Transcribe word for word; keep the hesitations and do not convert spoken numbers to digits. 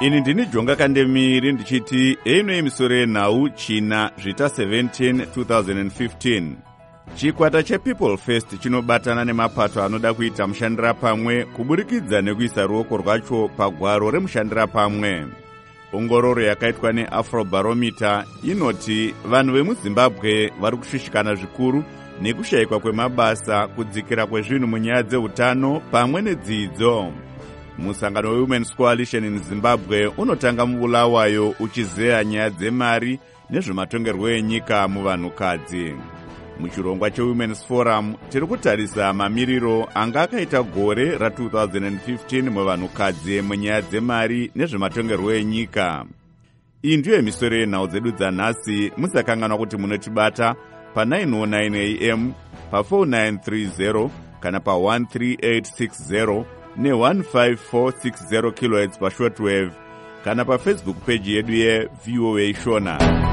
Ini ndini Jonga Kandemiri ndichiti eno emisoro yenhau China zvita seventeen twenty fifteen. Chikwata chePeople First chinobatana nemapato anoda kuita mushandira pamwe kuburikidza nekuisa ruoko rwacho pagwaro remushandira pamwe. Ongororo yakaitwa neAfrobarometer inoti vanhu vemuZimbabwe vari kushushikana zvikuru nekushayikwa kwemabasa, kudzikira kwezvinhu munyaya dzeutano pamwe nedzidzo. Musangano weWomen's Coalition in Zimbabwe unotanga mubulawayo uchizeya nyaya dzemari nezvematongerwo enyika muvanhukadzi. Muchirongwa cheWomen's Forum tiri kutarisa mamiriro anga akaita gore ra-twenty fifteen muvanhukadzi munyaya dzemari nezvematongerwo enyika. Iyi ndiyo misoro yenhau dzedu dzanhasi. Musakanganwa kuti munotibata pa nine oh nine a m, pa four nine three zero kana pa one three eight six zero ne one five four six zero kilohertz pa shortwave kana pa Facebook page yedu ye V O A Shona.